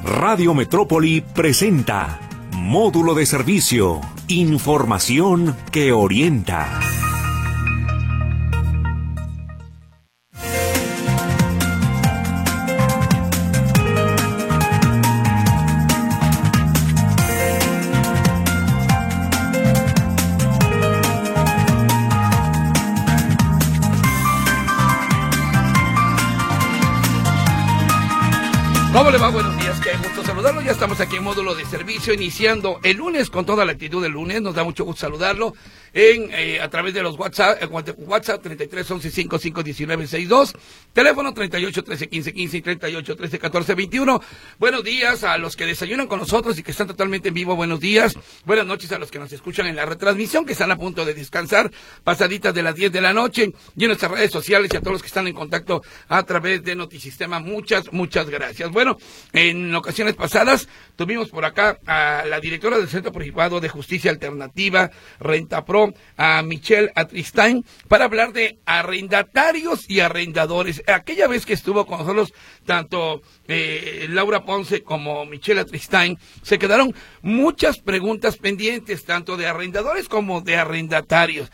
Radio Metrópoli presenta Módulo de Servicio, información que orienta. ¿Cómo le va? Buenos días, qué gusto saludarlo. Ya estamos aquí en Módulo de Servicio, iniciando el lunes con toda la actitud del lunes. Nos da mucho gusto saludarlo a través de los WhatsApp 33 11 55 19 62, teléfono 38 13 15 15 y 38 13 14 21. Buenos días a los que desayunan con nosotros y que están totalmente en vivo. Buenos días. Buenas noches a los que nos escuchan en la retransmisión, que están a punto de descansar, pasaditas de las 10 de la noche, y en nuestras redes sociales, y a todos los que están en contacto a través de Notisistema. Muchas gracias. Bueno, en ocasiones pasadas tuvimos por acá a la directora del Centro Privado de Justicia Alternativa, Rentapro, a Michelle Atristain, para hablar de arrendatarios y arrendadores. Aquella vez que estuvo con nosotros tanto Laura Ponce como Michelle Atristain, se quedaron muchas preguntas pendientes, tanto de arrendadores como de arrendatarios.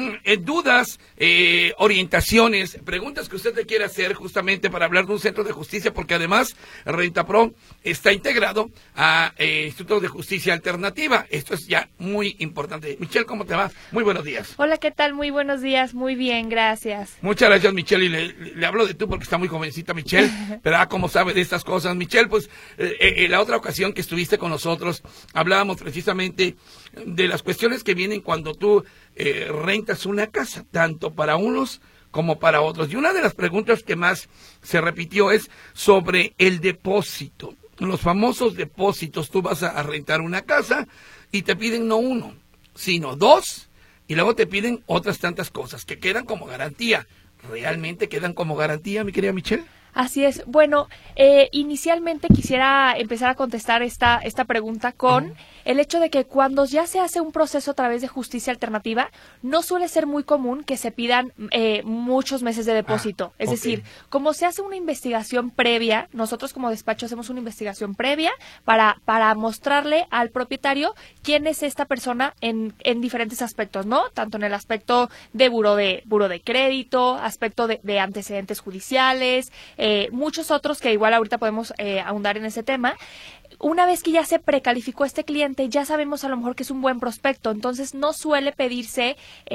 Dudas, orientaciones, preguntas que usted le quiere hacer justamente para hablar de un centro de justicia, porque además Rentapro está integrado a Instituto de Justicia Alternativa. Esto es ya muy importante. Michelle, ¿cómo te va? Muy buenos días. Hola, ¿qué tal? Muy buenos días, muy bien, gracias. Muchas gracias, Michelle, y le hablo de tú porque está muy jovencita, Michelle, pero ¿cómo sabe de estas cosas? Michelle, pues la otra ocasión que estuviste con nosotros, hablábamos precisamente de las cuestiones que vienen cuando tú rentas una casa, tanto para unos como para otros. Y una de las preguntas que más se repitió es sobre el depósito, los famosos depósitos. Tú vas a rentar una casa y te piden no uno, sino dos, y luego te piden otras tantas cosas que quedan como garantía. ¿Realmente quedan como garantía, mi querida Michelle? Así es. Bueno, inicialmente quisiera empezar a contestar esta pregunta con el hecho de que cuando ya se hace un proceso a través de justicia alternativa, no suele ser muy común que se pidan muchos meses de depósito. Es decir, como se hace una investigación previa, nosotros como despacho hacemos una investigación previa para mostrarle al propietario quién es esta persona en diferentes aspectos, ¿no? Tanto en el aspecto de buro de crédito, aspecto de antecedentes judiciales, muchos otros que igual ahorita podemos ahondar en ese tema. Una vez que ya se precalificó este cliente, ya sabemos a lo mejor que es un buen prospecto, entonces no suele pedirse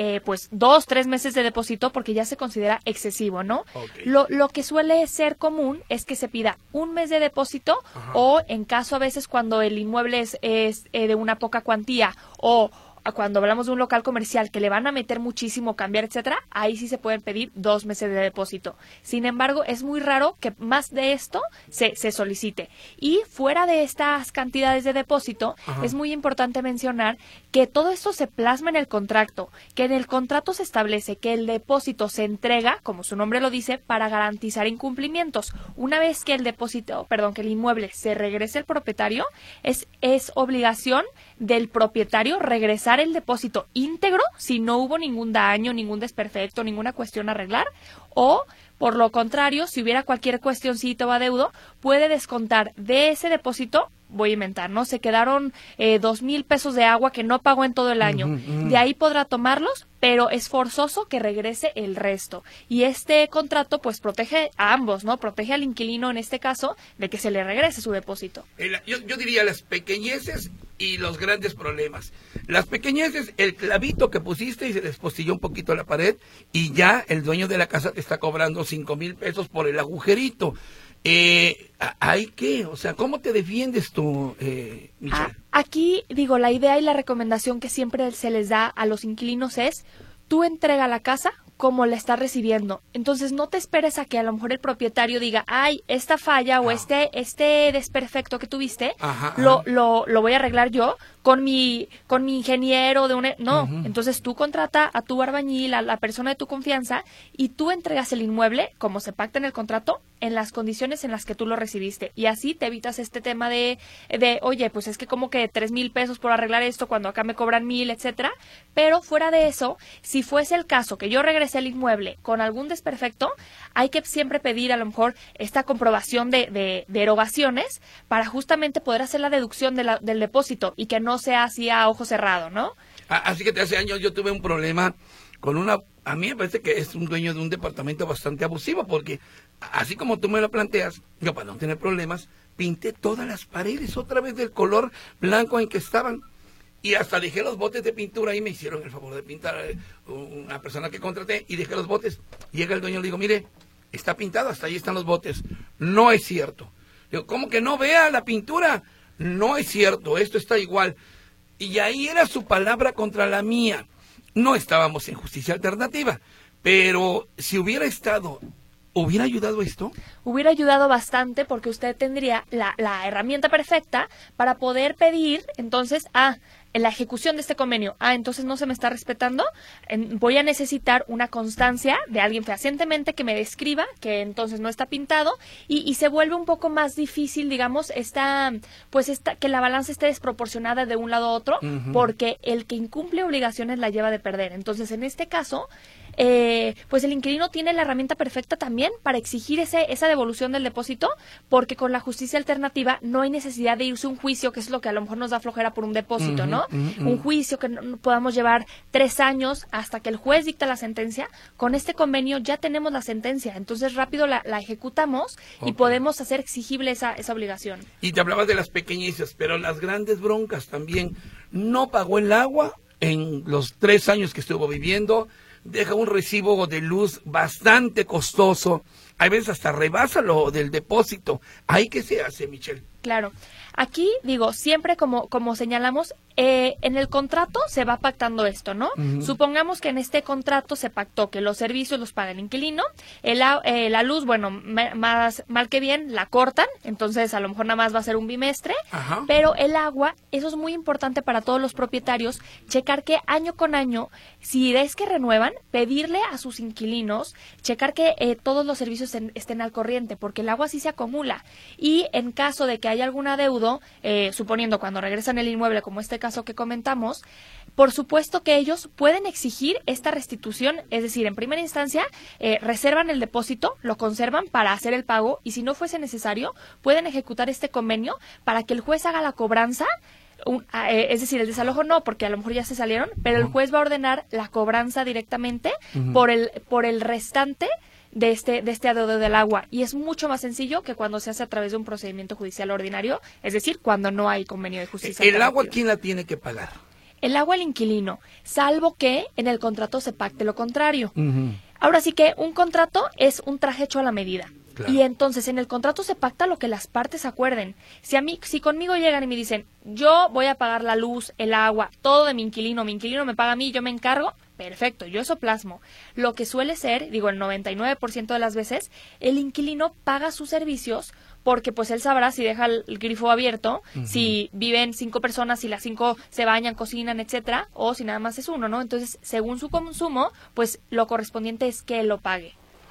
2-3 meses de depósito porque ya se considera excesivo, ¿no? Lo que suele ser común es que se pida un mes de depósito. Ajá. O en caso a veces cuando el inmueble es de una poca cuantía, o cuando hablamos de un local comercial que le van a meter muchísimo, cambiar, etcétera, ahí sí se pueden pedir 2 meses de depósito. Sin embargo, es muy raro que más de esto se solicite. Y fuera de estas cantidades de depósito, ajá, es muy importante mencionar que todo esto se plasma en el contrato, que en el contrato se establece que el depósito se entrega, como su nombre lo dice, para garantizar incumplimientos. Una vez que que el inmueble se regrese al propietario, es obligación del propietario regresar el depósito íntegro si no hubo ningún daño, ningún desperfecto, ninguna cuestión a arreglar, o por lo contrario, si hubiera cualquier cuestioncito o adeudo, puede descontar de ese depósito. Voy a inventar, ¿no? Se quedaron 2,000 pesos de agua que no pagó en todo el año. De ahí podrá tomarlos, pero es forzoso que regrese el resto. Y este contrato, pues, protege a ambos, ¿no? Protege al inquilino, en este caso, de que se le regrese su depósito. Yo diría las pequeñeces y los grandes problemas. Las pequeñeces, el clavito que pusiste y se despostilló un poquito la pared, y ya el dueño de la casa te está cobrando 5,000 pesos por el agujerito. ¿Hay qué? O sea, ¿cómo te defiendes tú, Michelle? Aquí, la idea y la recomendación que siempre se les da a los inquilinos es: tú entrega la casa como la estás recibiendo. Entonces, no te esperes a que a lo mejor el propietario diga, ay, esta falla o este desperfecto que tuviste, lo voy a arreglar yo. con mi ingeniero no. Entonces tú contrata a tu albañil, a la persona de tu confianza, y tú entregas el inmueble, como se pacta en el contrato, en las condiciones en las que tú lo recibiste. Y así te evitas este tema de oye, pues es que como que 3,000 pesos por arreglar esto cuando acá me cobran 1,000, etcétera. Pero fuera de eso, si fuese el caso que yo regresé al inmueble con algún desperfecto, hay que siempre pedir a lo mejor esta comprobación de erogaciones para justamente poder hacer la deducción del depósito y que no sea así a ojo cerrado, ¿no? Así que hace años yo tuve un problema con a mí me parece que es un dueño de un departamento bastante abusivo, porque así como tú me lo planteas, yo para no tener problemas, pinté todas las paredes otra vez del color blanco en que estaban. Y hasta dejé los botes de pintura y me hicieron el favor de pintar una persona que contraté y dejé los botes. Llega el dueño y le digo, mire, está pintado, hasta ahí están los botes. No es cierto. Digo, ¿cómo que no vea la pintura? No es cierto, esto está igual. Y ahí era su palabra contra la mía. No estábamos en justicia alternativa, pero si hubiera estado, ¿hubiera ayudado esto? Hubiera ayudado bastante, porque usted tendría la herramienta perfecta para poder pedir, entonces, la ejecución de este convenio. Entonces no se me está respetando, voy a necesitar una constancia de alguien fehacientemente que me describa que entonces no está pintado, y se vuelve un poco más difícil, digamos, que la balanza esté desproporcionada de un lado a otro, porque el que incumple obligaciones la lleva de perder. Entonces, en este caso, pues el inquilino tiene la herramienta perfecta también para exigir esa devolución del depósito, porque con la justicia alternativa no hay necesidad de irse a un juicio, que es lo que a lo mejor nos da flojera por un depósito, ¿no? Un juicio que no podamos llevar 3 años hasta que el juez dicta la sentencia. Con este convenio ya tenemos la sentencia, entonces rápido la ejecutamos y podemos hacer exigible esa obligación. Y te hablabas de las pequeñeces, pero las grandes broncas también. No pagó el agua en los 3 años que estuvo viviendo, deja un recibo de luz bastante costoso, hay veces hasta rebasa lo del depósito. ¿Ahí qué se hace, Michelle? Claro. Aquí, digo, siempre como señalamos, en el contrato se va pactando esto, ¿no? Supongamos que en este contrato se pactó que los servicios los paga el inquilino, la luz, bueno, más mal que bien, la cortan, entonces a lo mejor nada más va a ser un bimestre, pero el agua, eso es muy importante para todos los propietarios, checar que año con año, si es que renuevan, pedirle a sus inquilinos, checar que todos los servicios estén al corriente, porque el agua sí se acumula, y en caso de que haya algún adeudo, suponiendo cuando regresan el inmueble, como este caso que comentamos, por supuesto que ellos pueden exigir esta restitución, es decir, en primera instancia reservan el depósito, lo conservan para hacer el pago, y si no fuese necesario, pueden ejecutar este convenio para que el juez haga la cobranza. Es decir, el desalojo no, porque a lo mejor ya se salieron, pero el juez va a ordenar la cobranza directamente por el restante de este adeudo del agua, y es mucho más sencillo que cuando se hace a través de un procedimiento judicial ordinario, es decir, cuando no hay convenio de justicia. ¿El agua quién la tiene que pagar? El agua el inquilino, salvo que en el contrato se pacte lo contrario. Ahora sí que un contrato es un traje hecho a la medida. Claro. Y entonces en el contrato se pacta lo que las partes acuerden. Si conmigo llegan y me dicen, yo voy a pagar la luz, el agua, todo de mi inquilino me paga a mí, yo me encargo, perfecto, yo eso plasmo. Lo que suele ser, digo, el 99% de las veces, el inquilino paga sus servicios porque pues él sabrá si deja el grifo abierto, si viven 5 personas, si las 5 se bañan, cocinan, etcétera, o si nada más es uno, ¿no? Entonces, según su consumo, pues lo correspondiente es que él lo pague.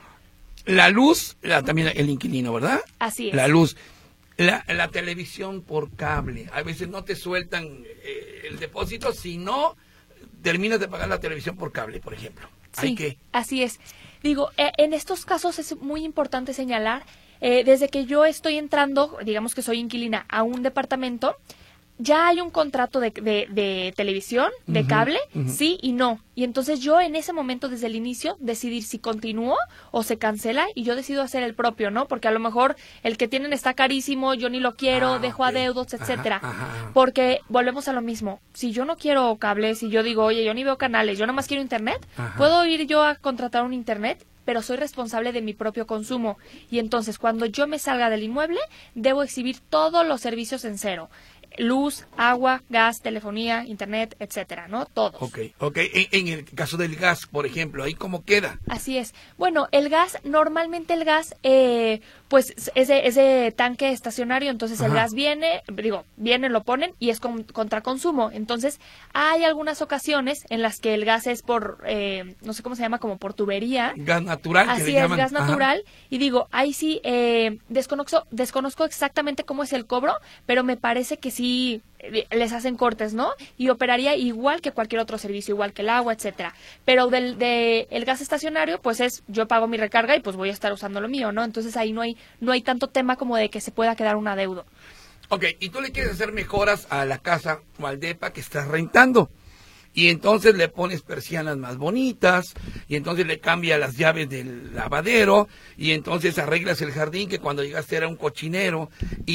La luz, también el inquilino, ¿verdad? Así es. La luz. La televisión por cable. A veces no te sueltan el depósito si no terminas de pagar la televisión por cable, por ejemplo. Sí, así es. Digo, en estos casos es muy importante señalar, desde que yo estoy entrando, digamos que soy inquilina a un departamento, ya hay un contrato de televisión, de cable, sí y no. Y entonces yo en ese momento, desde el inicio, decidir si continúo o se cancela, y yo decido hacer el propio, ¿no? Porque a lo mejor el que tienen está carísimo, yo ni lo quiero, dejo adeudos, etcétera. Porque volvemos a lo mismo. Si yo no quiero cable, si yo digo, oye, yo ni veo canales, yo nada más quiero internet, puedo ir yo a contratar un internet, pero soy responsable de mi propio consumo. Y entonces, cuando yo me salga del inmueble, debo exhibir todos los servicios en cero. luz, agua, gas, telefonía, internet, etcétera, ¿no? Todos. Ok. En el caso del gas, por ejemplo, ¿ahí cómo queda? Así es. Bueno, el gas, normalmente el gas, pues es de tanque estacionario, entonces el gas viene, lo ponen y es contra consumo. Entonces, hay algunas ocasiones en las que el gas es por, no sé cómo se llama, como por tubería. Gas natural, así que le llaman. Gas natural. Y ahí sí, desconozco exactamente cómo es el cobro, pero me parece que sí les hacen cortes, ¿no? Y operaría igual que cualquier otro servicio, igual que el agua, etcétera. Pero el gas estacionario, pues yo pago mi recarga y pues voy a estar usando lo mío, ¿no? Entonces ahí no hay tanto tema como de que se pueda quedar un adeudo. Ok, y tú le quieres hacer mejoras a la casa o al depa que estás rentando. Y entonces le pones persianas más bonitas, y entonces le cambia las llaves del lavadero, y entonces arreglas el jardín que cuando llegaste era un cochinero,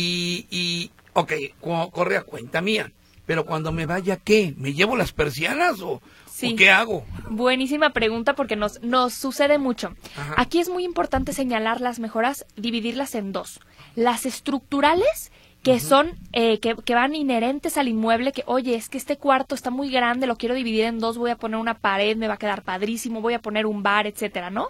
ok, corre a cuenta mía, pero cuando me vaya, ¿qué? ¿Me llevo las persianas o qué hago? Buenísima pregunta porque nos sucede mucho. Ajá. Aquí es muy importante señalar las mejoras, dividirlas en dos. Las estructurales, que son, que van inherentes al inmueble, que, oye, es que este cuarto está muy grande, lo quiero dividir en dos, voy a poner una pared, me va a quedar padrísimo, voy a poner un bar, etcétera, ¿no?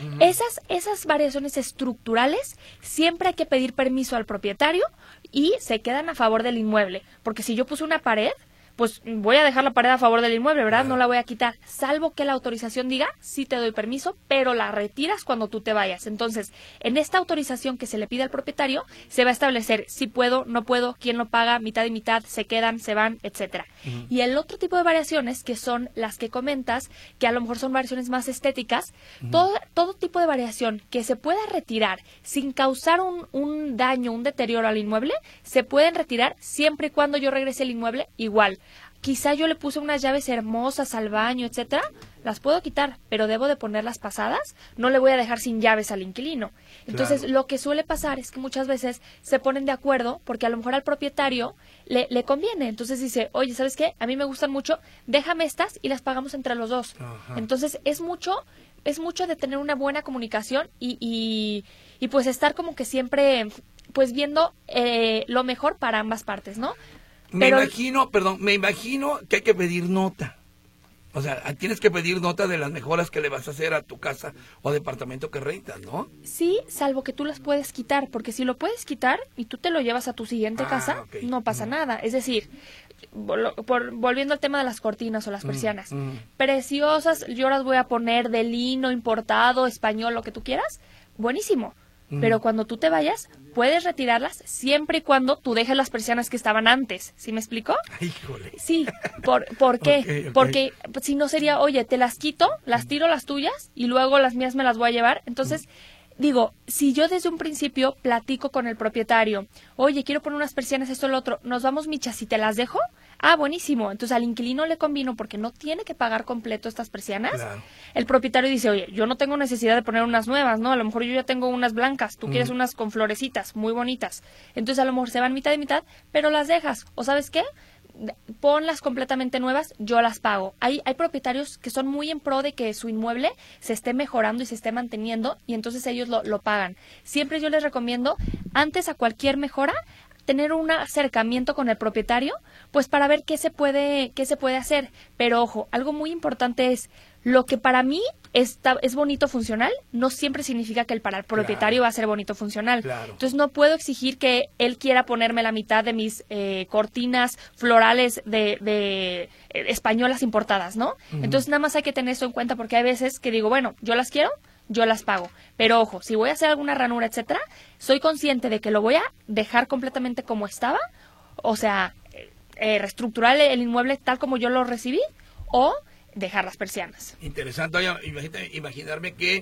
Esas variaciones estructurales siempre hay que pedir permiso al propietario y se quedan a favor del inmueble, porque si yo puse una pared, pues voy a dejar la pared a favor del inmueble, ¿verdad? No la voy a quitar, salvo que la autorización diga, sí te doy permiso, pero la retiras cuando tú te vayas. Entonces, en esta autorización que se le pide al propietario, se va a establecer si puedo, no puedo, quién lo paga, mitad y mitad, se quedan, se van, etcétera. Y el otro tipo de variaciones, que son las que comentas, que a lo mejor son variaciones más estéticas, todo tipo de variación que se pueda retirar sin causar un daño, un deterioro al inmueble, se pueden retirar siempre y cuando yo regrese al inmueble igual. Quizá yo le puse unas llaves hermosas al baño, etcétera, las puedo quitar, pero debo de ponerlas pasadas, no le voy a dejar sin llaves al inquilino. Entonces, Lo que suele pasar es que muchas veces se ponen de acuerdo porque a lo mejor al propietario le conviene. Entonces dice, oye, ¿sabes qué? A mí me gustan mucho, déjame estas y las pagamos entre los dos. Ajá. Entonces, es mucho de tener una buena comunicación y pues estar como que siempre pues viendo lo mejor para ambas partes, ¿no? Me imagino que hay que pedir nota. O sea, tienes que pedir nota de las mejoras que le vas a hacer a tu casa o departamento que rentas, ¿no? Sí, salvo que tú las puedes quitar, porque si lo puedes quitar y tú te lo llevas a tu siguiente casa, no pasa nada. Es decir, volviendo al tema de las cortinas o las persianas, preciosas, yo las voy a poner de lino, importado, español, lo que tú quieras, buenísimo. Pero cuando tú te vayas, puedes retirarlas siempre y cuando tú dejes las persianas que estaban antes. ¿Sí me explicó? ¡Híjole! Sí. ¿Por qué? Okay. Porque si no sería, oye, te las quito, las tiro las tuyas y luego las mías me las voy a llevar. Entonces, digo, si yo desde un principio platico con el propietario, oye, quiero poner unas persianas, esto, lo otro, nos vamos, michas, si te las dejo, buenísimo. Entonces al inquilino le convino porque no tiene que pagar completo estas persianas. Claro. El propietario dice, oye, yo no tengo necesidad de poner unas nuevas, ¿no? A lo mejor yo ya tengo unas blancas, tú quieres unas con florecitas, muy bonitas. Entonces a lo mejor se van mitad y mitad, pero las dejas. ¿O sabes qué? Ponlas completamente nuevas, yo las pago. Hay propietarios que son muy en pro de que su inmueble se esté mejorando y se esté manteniendo y entonces ellos lo pagan. Siempre yo les recomiendo, antes a cualquier mejora, tener un acercamiento con el propietario, pues para ver qué se puede hacer. Pero ojo, algo muy importante es, lo que para mí es bonito funcional, no siempre significa que para el propietario va a ser bonito funcional. Claro. Entonces no puedo exigir que él quiera ponerme la mitad de mis cortinas florales de españolas importadas, ¿no? Entonces nada más hay que tener eso en cuenta porque hay veces que digo, bueno, yo las quiero, yo las pago. Pero ojo, si voy a hacer alguna ranura, etcétera, soy consciente de que lo voy a dejar completamente como estaba, o sea, reestructurar el inmueble tal como yo lo recibí, o dejar las persianas. Interesante. Oye, imaginarme que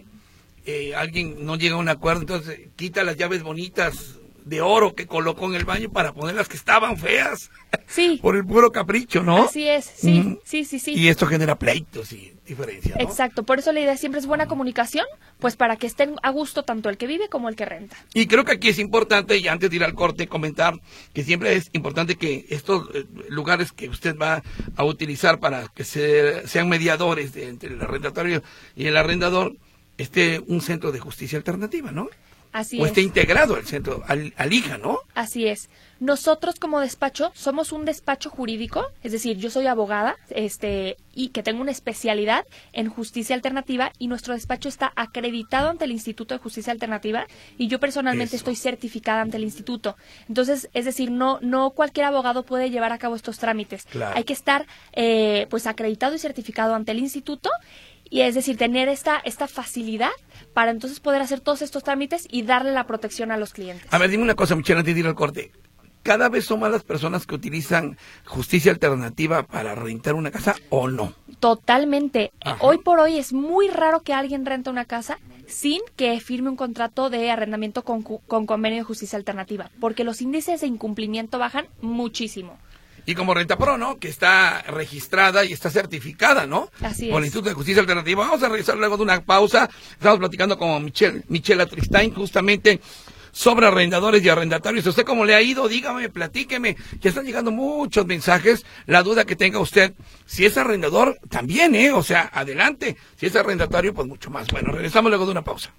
alguien no llega a un acuerdo, entonces quita las llaves bonitas de oro que colocó en el baño para poner las que estaban feas. Sí. Por el puro capricho, ¿no? Así es, sí, sí. Y esto genera pleitos y diferencias, ¿no? Exacto, por eso la idea siempre es buena comunicación, pues para que estén a gusto tanto el que vive como el que renta. Y creo que aquí es importante, y antes de ir al corte, comentar que siempre es importante que estos lugares que usted va a utilizar para que sean mediadores entre el arrendatario y el arrendador, esté un centro de justicia alternativa, ¿no? Así o es. esté integrado al centro, al IJA, ¿no? Así es. Nosotros como despacho somos un despacho jurídico, es decir, yo soy abogada, y que tengo una especialidad en justicia alternativa, y nuestro despacho está acreditado ante el Instituto de Justicia Alternativa, y yo personalmente estoy certificada ante el instituto. Entonces, es decir, no cualquier abogado puede llevar a cabo estos trámites. Claro. Hay que estar pues acreditado y certificado ante el instituto, y es decir, tener esta facilidad para entonces poder hacer todos estos trámites y darle la protección a los clientes. A ver, dime una cosa, Michelle, antes de ir al corte. ¿Cada vez son más las personas que utilizan justicia alternativa para rentar una casa o no? Totalmente. Ajá. Hoy por hoy es muy raro que alguien rente una casa sin que firme un contrato de arrendamiento con convenio de justicia alternativa, porque los índices de incumplimiento bajan muchísimo. Y como Rentapro, ¿no? Que está registrada y está certificada, ¿no? Así Por el es. Instituto de Justicia Alternativa. Vamos a revisar luego de una pausa. Estamos platicando con Michelle Tristain, justamente sobre arrendadores y arrendatarios. ¿Usted cómo le ha ido? Dígame, platíqueme. Ya están llegando muchos mensajes. La duda que tenga usted, si es arrendador, también, O sea, adelante. Si es arrendatario, pues mucho más. Bueno, regresamos luego de una pausa.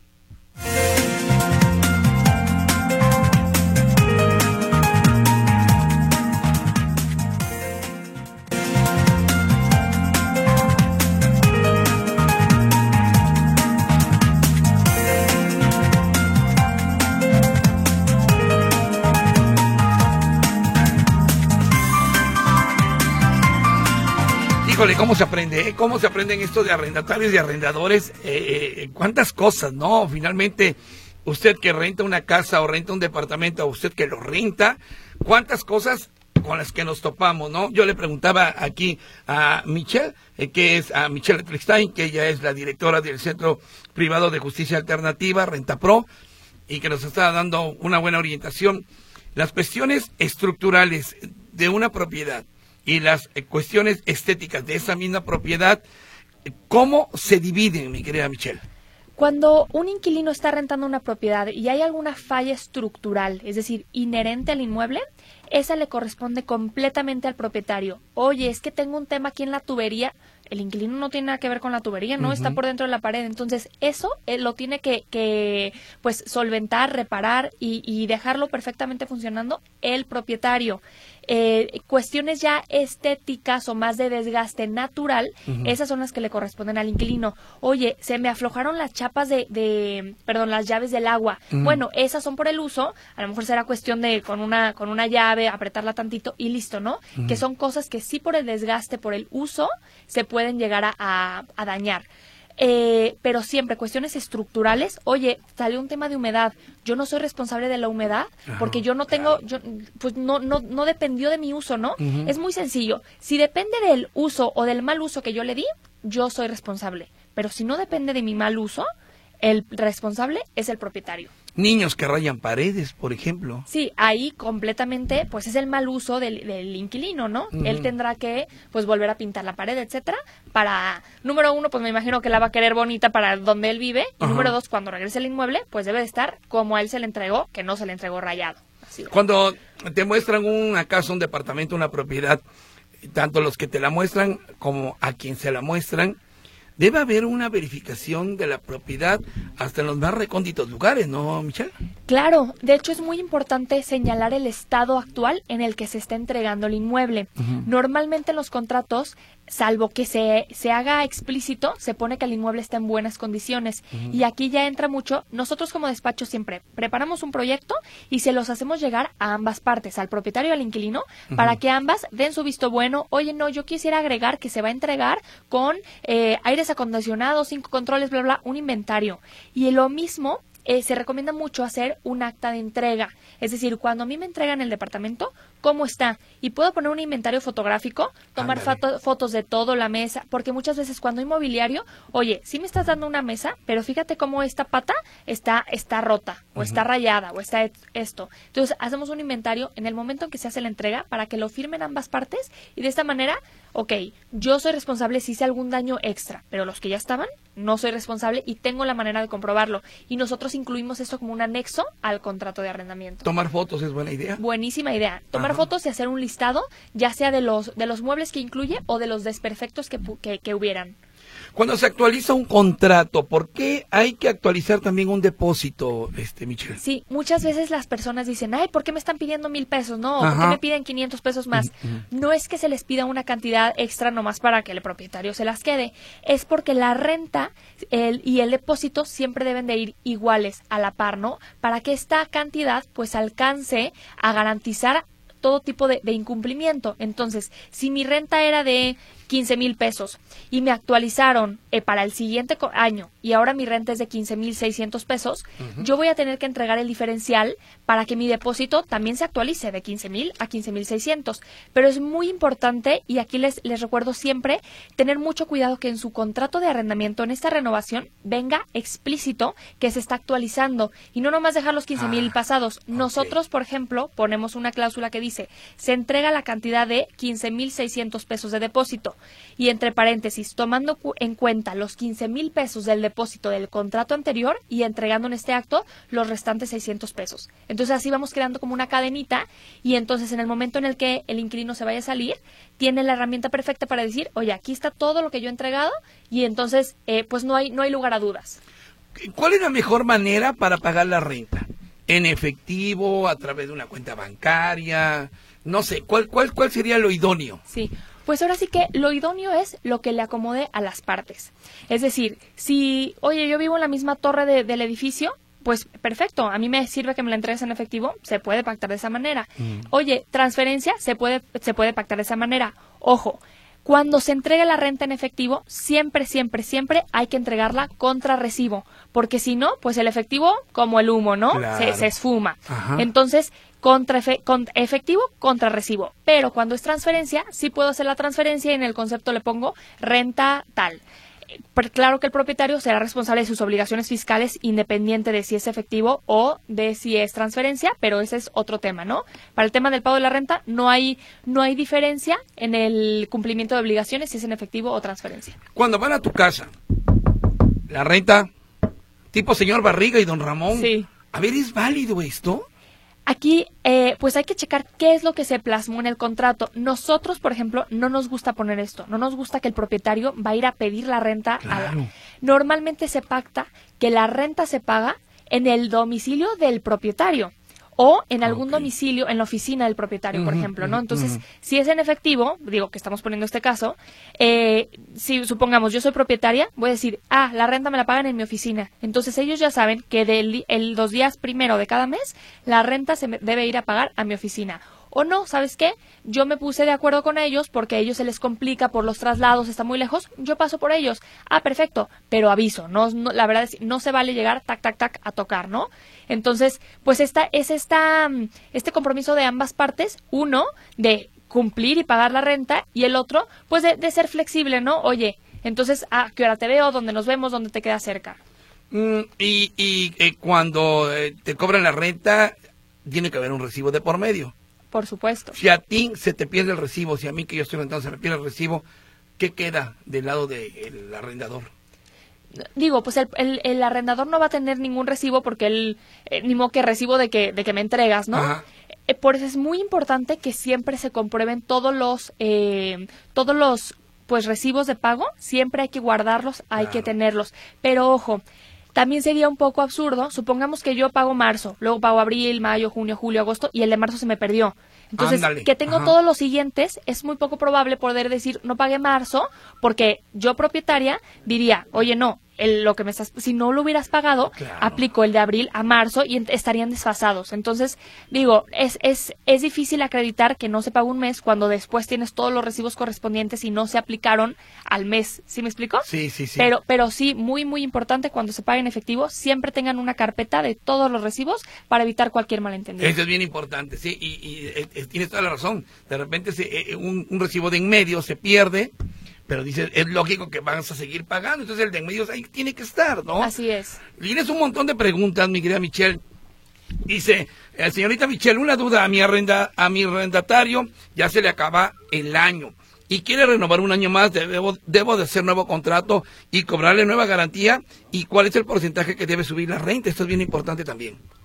Híjole, ¿cómo se aprende? ¿Cómo se aprenden esto de arrendatarios y arrendadores? ¿Cuántas cosas, no? Finalmente, usted que renta una casa o renta un departamento, o usted que lo renta, ¿cuántas cosas con las que nos topamos, no? Yo le preguntaba aquí a Michelle, que es a Michelle Tristain, que ella es la directora del Centro Privado de Justicia Alternativa, Rentapro, y que nos está dando una buena orientación. Las cuestiones estructurales de una propiedad y las cuestiones estéticas de esa misma propiedad, ¿cómo se dividen, mi querida Michelle? Cuando un inquilino está rentando una propiedad y hay alguna falla estructural, es decir, inherente al inmueble, esa le corresponde completamente al propietario. Oye, es que tengo un tema aquí en la tubería. El inquilino no tiene nada que ver con la tubería, ¿no? Está por dentro de la pared. Entonces, eso lo tiene que pues solventar, reparar y dejarlo perfectamente funcionando el propietario. Cuestiones ya estéticas o más de desgaste natural, esas son las que le corresponden al inquilino. Oye, se me aflojaron las chapas las llaves del agua. Bueno, esas son por el uso. A lo mejor será cuestión de con una llave apretarla tantito y listo, ¿no? Que son cosas que sí por el desgaste, por el uso, se pueden llegar a dañar. Pero siempre cuestiones estructurales. Oye, salió un tema de humedad. Yo no soy responsable de la humedad porque yo no tengo, pues no dependió de mi uso, ¿no? Es muy sencillo. Si depende del uso o del mal uso que yo le di, yo soy responsable. Pero si no depende de mi mal uso, el responsable es el propietario. Niños que rayan paredes, por ejemplo. Sí, ahí completamente, pues es el mal uso del inquilino, ¿no? Él tendrá que, pues, volver a pintar la pared, etcétera, para, número uno, pues me imagino que la va a querer bonita para donde él vive, y número dos, cuando regrese el inmueble, pues debe de estar como a él se le entregó, que no se le entregó rayado. Así es. Cuando te muestran una casa, un departamento, una propiedad, tanto los que te la muestran como a quien se la muestran, debe haber una verificación de la propiedad hasta en los más recónditos lugares, ¿no, Michelle? Claro, de hecho es muy importante señalar el estado actual en el que se está entregando el inmueble. Normalmente en los contratos, salvo que se haga explícito, se pone que el inmueble está en buenas condiciones. Y aquí ya entra mucho, nosotros como despacho siempre preparamos un proyecto y se los hacemos llegar a ambas partes, al propietario y al inquilino, para que ambas den su visto bueno. Oye, no, yo quisiera agregar que se va a entregar con aires acondicionados, 5 controles, bla, bla, un inventario. Y lo mismo se recomienda mucho hacer un acta de entrega. Es decir, cuando a mí me entregan el departamento, ¿cómo está? Y puedo poner un inventario fotográfico, tomar fotos de todo, la mesa, porque muchas veces cuando inmobiliario, oye, sí me estás dando una mesa, pero fíjate cómo esta pata está rota, o está rayada, o está esto. Entonces, hacemos un inventario en el momento en que se hace la entrega para que lo firmen ambas partes y de esta manera, ok, yo soy responsable si hice algún daño extra, pero los que ya estaban, no soy responsable y tengo la manera de comprobarlo. Y nosotros incluimos esto como un anexo al contrato de arrendamiento. ¿Tomar fotos es buena idea? Buenísima idea. Tomar fotos y hacer un listado, ya sea de los muebles que incluye o de los desperfectos que hubieran. Cuando se actualiza un contrato, ¿por qué hay que actualizar también un depósito, Michelle? Sí, muchas veces las personas dicen, ay, ¿por qué me están pidiendo 1,000 pesos? No, ¿por qué me piden 500 pesos más? No es que se les pida una cantidad extra nomás para que el propietario se las quede, es porque la renta y el depósito siempre deben de ir iguales a la par, ¿no? Para que esta cantidad pues alcance a garantizar todo tipo de incumplimiento. Entonces, si mi renta era de 15,000 pesos y me actualizaron para el siguiente año y ahora mi renta es de 15,600 pesos, yo voy a tener que entregar el diferencial para que mi depósito también se actualice de 15,000 a 15,600. Pero es muy importante, y aquí les recuerdo siempre, tener mucho cuidado que en su contrato de arrendamiento, en esta renovación, venga explícito que se está actualizando y no nomás dejar los 15,000 pasados. Nosotros, por ejemplo, ponemos una cláusula que dice, se entrega la cantidad de 15,600 pesos de depósito. Y entre paréntesis, tomando en cuenta los 15,000 pesos del depósito del contrato anterior y entregando en este acto los restantes 600 pesos. Entonces así vamos creando como una cadenita, y entonces en el momento en el que el inquilino se vaya a salir, tiene la herramienta perfecta para decir, oye, aquí está todo lo que yo he entregado, y entonces pues no hay lugar a dudas. ¿Cuál es la mejor manera para pagar la renta? ¿En efectivo, a través de una cuenta bancaria? No sé, ¿cuál sería lo idóneo? Sí. Pues ahora sí que lo idóneo es lo que le acomode a las partes. Es decir, si, oye, yo vivo en la misma torre del edificio, pues perfecto, a mí me sirve que me la entregues en efectivo, se puede pactar de esa manera. Oye, transferencia, se puede pactar de esa manera. Ojo, cuando se entrega la renta en efectivo, siempre hay que entregarla contra recibo, porque si no, pues el efectivo, como el humo, ¿no? Claro. Se esfuma. Entonces, efectivo contra recibo. Pero cuando es transferencia, sí puedo hacer la transferencia y en el concepto le pongo renta tal. Pero claro que el propietario será responsable de sus obligaciones fiscales independiente de si es efectivo o de si es transferencia, pero ese es otro tema, ¿no? Para el tema del pago de la renta no hay diferencia en el cumplimiento de obligaciones si es en efectivo o transferencia. Cuando van a tu casa, la renta, tipo señor Barriga y don Ramón, Sí. A ver, ¿es válido esto? Aquí, pues hay que checar qué es lo que se plasmó en el contrato. Nosotros, por ejemplo, no nos gusta poner esto. No nos gusta que el propietario va a ir a pedir la renta. Claro. Normalmente se pacta que la renta se paga en el domicilio del propietario o en algún domicilio, en la oficina del propietario, por ejemplo, ¿no? Entonces, si es en efectivo, digo que estamos poniendo este caso, si supongamos yo soy propietaria, voy a decir, la renta me la pagan en mi oficina. Entonces ellos ya saben que los días primero de cada mes, la renta se debe ir a pagar a mi oficina. O no, ¿sabes qué? Yo me puse de acuerdo con ellos porque a ellos se les complica por los traslados, está muy lejos, yo paso por ellos. Perfecto, pero aviso, no, la verdad es no se vale llegar tac, tac, tac a tocar, ¿no? Entonces, pues este compromiso de ambas partes, uno, de cumplir y pagar la renta, y el otro, pues de ser flexible, ¿no? Oye, entonces, ¿qué hora te veo? ¿Dónde nos vemos? ¿Dónde te queda cerca? Y cuando te cobran la renta, tiene que haber un recibo de por medio. Por supuesto. Si a ti se te pierde el recibo, si a mí que yo estoy rentando se me pierde el recibo, ¿qué queda del lado del arrendador? Digo, pues el arrendador no va a tener ningún recibo porque ni modo que recibo de que me entregas, ¿no? Por eso es muy importante que siempre se comprueben todos los pues recibos de pago, siempre hay que guardarlos, hay que tenerlos. Pero ojo, también sería un poco absurdo, supongamos que yo pago marzo, luego pago abril, mayo, junio, julio, agosto, y el de marzo se me perdió. Entonces, que tengo todos los siguientes, es muy poco probable poder decir, no pagué marzo, porque yo propietaria diría, oye, no, lo que me estás, si no lo hubieras pagado, aplico el de abril a marzo y estarían desfasados. Entonces, digo, es difícil acreditar que no se pagó un mes cuando después tienes todos los recibos correspondientes y no se aplicaron al mes. ¿Sí me explico? Sí. Pero sí, muy, muy importante, cuando se pague en efectivo, siempre tengan una carpeta de todos los recibos para evitar cualquier malentendido. Eso es bien importante, sí, y tienes toda la razón. De repente un recibo de en medio se pierde, pero dices, es lógico que vas a seguir pagando, entonces el de en medio ahí tiene que estar, ¿no? Así es. Tienes un montón de preguntas, mi querida Michelle. Dice, señorita Michelle, una duda, a mi arrendatario ya se le acaba el año y quiere renovar un año más, debo de hacer nuevo contrato y cobrarle nueva garantía, ¿y cuál es el porcentaje que debe subir la renta? Esto es bien importante también.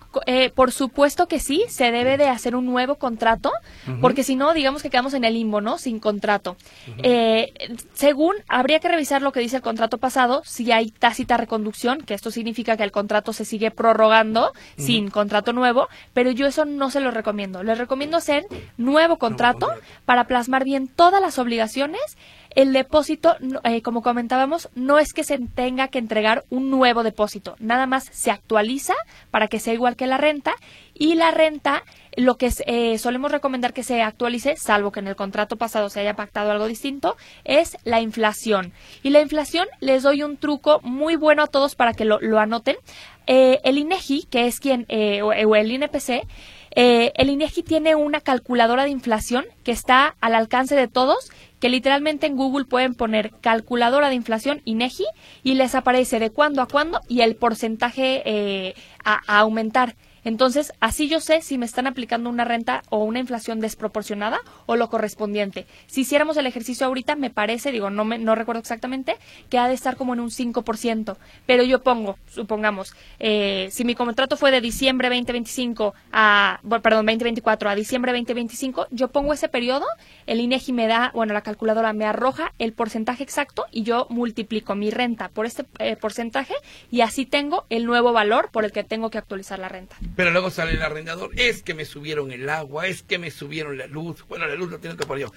Por supuesto que sí, se debe de hacer un nuevo contrato, porque si no, digamos que quedamos en el limbo, ¿no? Sin contrato. Según, habría que revisar lo que dice el contrato pasado, si hay tácita reconducción, que esto significa que el contrato se sigue prorrogando sin contrato nuevo, pero yo eso no se lo recomiendo. Les recomiendo hacer nuevo contrato para plasmar bien todas las obligaciones. El depósito, como comentábamos, no es que se tenga que entregar un nuevo depósito, nada más se actualiza para que sea igual que la renta, y la renta, lo que solemos recomendar que se actualice, salvo que en el contrato pasado se haya pactado algo distinto, es la inflación. Y la inflación, les doy un truco muy bueno a todos para que lo anoten. El INEGI, que es quien, o el INPC, el INEGI tiene una calculadora de inflación que está al alcance de todos, que literalmente en Google pueden poner calculadora de inflación INEGI y les aparece de cuándo a cuándo y el porcentaje a aumentar. Entonces, así yo sé si me están aplicando una renta o una inflación desproporcionada o lo correspondiente. Si hiciéramos el ejercicio ahorita, me parece, no recuerdo exactamente, que ha de estar como en un 5%. Pero yo pongo, supongamos, si mi contrato fue de diciembre 2024 a diciembre 2025, yo pongo ese periodo, el INEGI me da, la calculadora me arroja el porcentaje exacto y yo multiplico mi renta por este porcentaje y así tengo el nuevo valor por el que tengo que actualizar la renta. Pero luego sale el arrendador, es que me subieron el agua, es que me subieron la luz. Bueno, la luz la tengo que poner yo.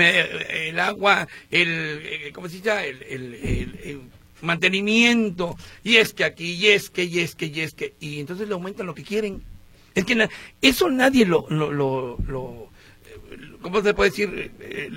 El agua, ¿cómo se llama? El mantenimiento. Y es que aquí, y es que. Y entonces le aumentan lo que quieren. Es que eso nadie ¿cómo se puede decir?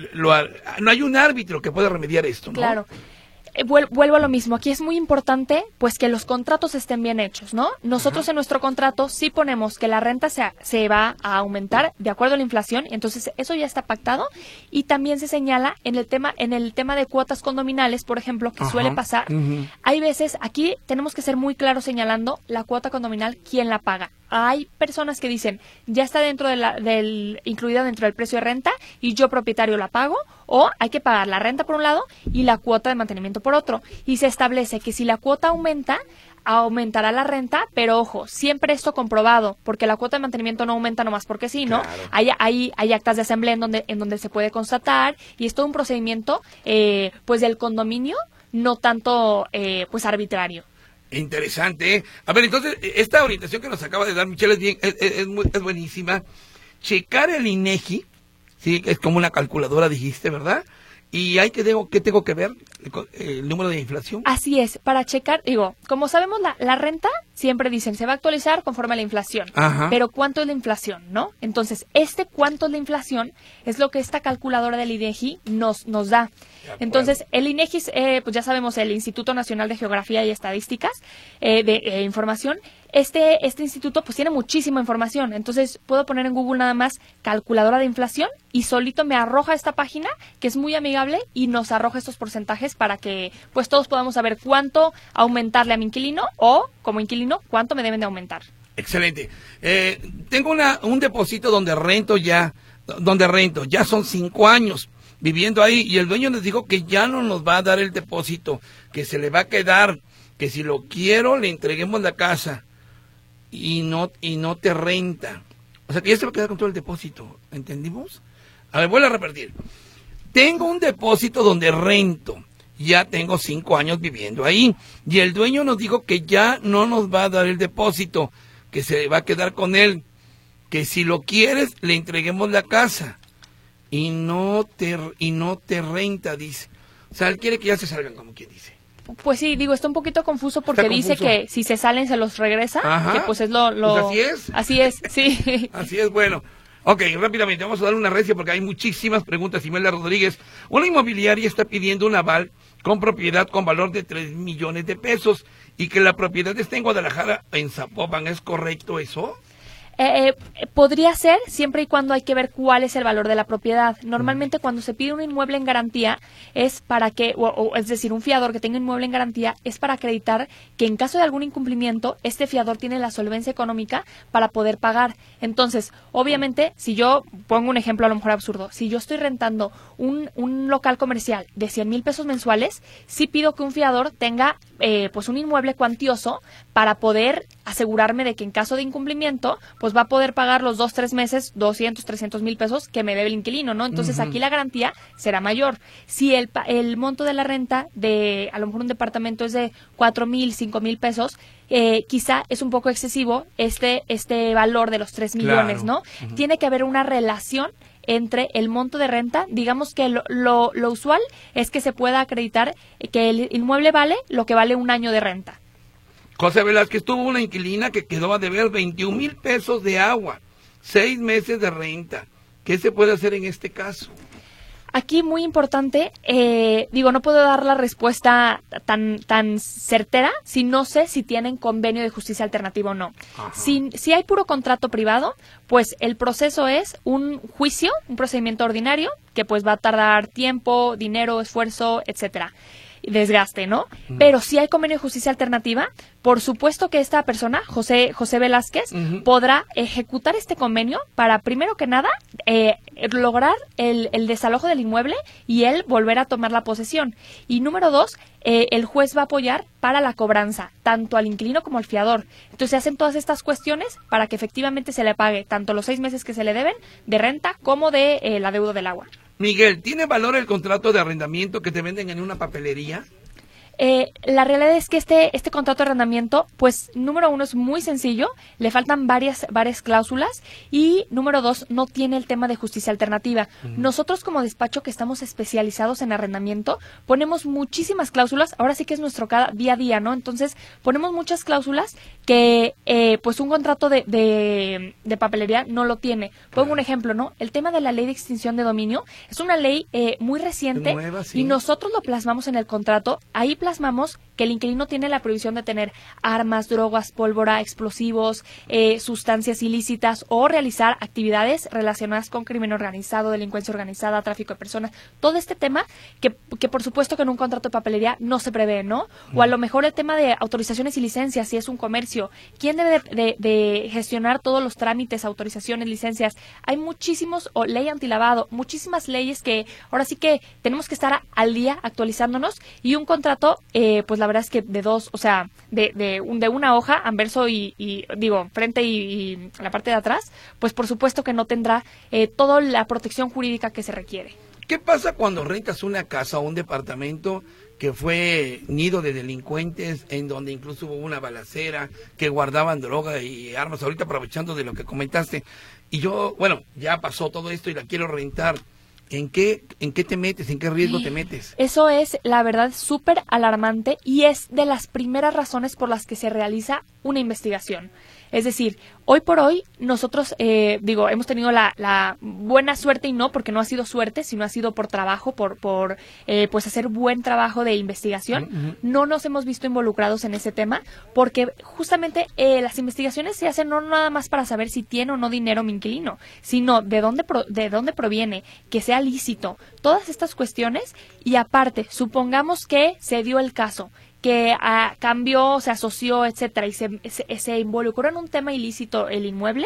No hay un árbitro que pueda remediar esto, ¿no? Claro. Vuelvo a lo mismo, aquí es muy importante pues que los contratos estén bien hechos, ¿no? Nosotros en nuestro contrato sí ponemos que la renta se va a aumentar de acuerdo a la inflación, y entonces eso ya está pactado, y también se señala en el tema de cuotas condominales, por ejemplo, que suele pasar. Hay veces, aquí tenemos que ser muy claros señalando la cuota condominal, quién la paga. Hay personas que dicen, ya está incluida dentro del precio de renta y yo propietario la pago, o hay que pagar la renta por un lado y la cuota de mantenimiento por otro. Y se establece que si la cuota aumenta, aumentará la renta, pero ojo, siempre esto comprobado, porque la cuota de mantenimiento no aumenta nomás porque sí, ¿no? Claro. Hay actas de asamblea en donde se puede constatar, y es todo un procedimiento pues del condominio, no tanto pues arbitrario. Interesante, ¿eh? A ver, entonces, esta orientación que nos acaba de dar Michelle es buenísima. Checar el INEGI, sí, es como una calculadora, dijiste, ¿verdad? Y ¿qué tengo que ver? El número de inflación. Así es, para checar, como sabemos, la renta, siempre dicen, se va a actualizar conforme a la inflación. Pero ¿cuánto es la inflación, no? Entonces, cuánto es la inflación es lo que esta calculadora del INEGI nos da. Entonces, el INEGI, pues ya sabemos, el Instituto Nacional de Geografía y Estadísticas, de Información. Este instituto pues tiene muchísima información, entonces puedo poner en Google nada más calculadora de inflación y solito me arroja esta página que es muy amigable y nos arroja estos porcentajes para que pues todos podamos saber cuánto aumentarle a mi inquilino, o como inquilino cuánto me deben de aumentar. Excelente. Tengo un depósito donde rento ya son 5 años viviendo ahí, y el dueño nos dijo que ya no nos va a dar el depósito, que se le va a quedar, que si lo quiero le entreguemos la casa. Y no te renta. O sea que ya se va a quedar con todo el depósito. ¿Entendimos? A ver, vuelvo a repetir. Tengo un depósito donde rento. Ya tengo 5 años viviendo ahí. Y el dueño nos dijo que ya no nos va a dar el depósito, que se va a quedar con él. Que si lo quieres, le entreguemos la casa. Y no te renta, dice. O sea, él quiere que ya se salgan, como quien dice. Pues sí, está un poquito confuso porque dice que si se salen se los regresa. Que pues es lo... Pues así es. Así es, sí. Así es, bueno. Ok, rápidamente, vamos a dar una recia porque hay muchísimas preguntas. Imelda Rodríguez, una inmobiliaria está pidiendo un aval con propiedad con valor de 3 millones de pesos y que la propiedad esté en Guadalajara, en Zapopan. ¿Es correcto eso? Podría ser, siempre y cuando hay que ver cuál es el valor de la propiedad. Normalmente cuando se pide un inmueble en garantía es para que, es decir, un fiador que tenga inmueble en garantía es para acreditar que en caso de algún incumplimiento, este fiador tiene la solvencia económica para poder pagar. Entonces, obviamente, si yo pongo un ejemplo a lo mejor absurdo, si yo estoy rentando un local comercial de 100,000 pesos mensuales, sí pido que un fiador tenga pues un inmueble cuantioso para poder asegurarme de que en caso de incumplimiento, pues va a poder pagar los 2-3 meses 200, 300 mil pesos que me debe el inquilino, ¿no? Entonces aquí la garantía será mayor. Si el monto de la renta de, a lo mejor un departamento es de 4,000, 5,000 pesos, quizá es un poco excesivo este valor de los 3 millones, ¿no? Tiene que haber una relación entre el monto de renta, digamos que lo usual es que se pueda acreditar que el inmueble vale lo que vale un año de renta. José Velázquez tuvo una inquilina que quedó a deber 21,000 pesos de agua, 6 meses de renta. ¿Qué se puede hacer en este caso? Aquí muy importante, no puedo dar la respuesta tan certera si no sé si tienen convenio de justicia alternativa o no. Si hay puro contrato privado, pues el proceso es un juicio, un procedimiento ordinario, que pues va a tardar tiempo, dinero, esfuerzo, etcétera. Desgaste, ¿no? Pero si hay convenio de justicia alternativa, por supuesto que esta persona, José Velázquez, podrá ejecutar este convenio para, primero que nada, lograr el desalojo del inmueble y él volver a tomar la posesión. Y número 2, el juez va a apoyar para la cobranza, tanto al inquilino como al fiador. Entonces se hacen todas estas cuestiones para que efectivamente se le pague tanto los 6 meses que se le deben de renta como de la deuda del agua. Miguel, ¿tiene valor el contrato de arrendamiento que te venden en una papelería? La realidad es que este contrato de arrendamiento, pues, número 1 es muy sencillo, le faltan varias cláusulas y, número 2, no tiene el tema de justicia alternativa. Nosotros como despacho que estamos especializados en arrendamiento, ponemos muchísimas cláusulas, ahora sí que es nuestro día a día, ¿no? Entonces, ponemos muchas cláusulas que, pues, un contrato de papelería no lo tiene. Pongo un ejemplo, ¿no? El tema de la ley de extinción de dominio es una ley muy reciente nueva, sí. Y nosotros lo plasmamos en el contrato, ahí plasmamos que el inquilino tiene la prohibición de tener armas, drogas, pólvora, explosivos, sustancias ilícitas o realizar actividades relacionadas con crimen organizado, delincuencia organizada, tráfico de personas, todo este tema que por supuesto que en un contrato de papelería no se prevé, ¿no? O a lo mejor el tema de autorizaciones y licencias, si es un comercio, ¿quién debe de gestionar todos los trámites, autorizaciones, licencias? Hay muchísimos, o ley antilavado, muchísimas leyes que ahora sí que tenemos que estar al día actualizándonos y un contrato, pues la verdad es que de dos, o sea, de una hoja, anverso y frente y la parte de atrás, pues por supuesto que no tendrá toda la protección jurídica que se requiere. ¿Qué pasa cuando rentas una casa o un departamento que fue nido de delincuentes, en donde incluso hubo una balacera, que guardaban droga y armas? Ahorita aprovechando de lo que comentaste, y yo, bueno, ya pasó todo esto y la quiero rentar. ¿En qué te metes? ¿En qué riesgo te metes? Eso es, la verdad, súper alarmante y es de las primeras razones por las que se realiza una investigación. Es decir, hoy por hoy nosotros, hemos tenido la buena suerte y no, porque no ha sido suerte, sino ha sido por trabajo, por pues hacer buen trabajo de investigación. No nos hemos visto involucrados en ese tema, porque justamente las investigaciones se hacen no nada más para saber si tiene o no dinero mi inquilino, sino de dónde proviene, que sea lícito, todas estas cuestiones. Y aparte, supongamos que se dio el caso, que cambió, se asoció, etcétera, y se involucró en un tema ilícito el inmueble,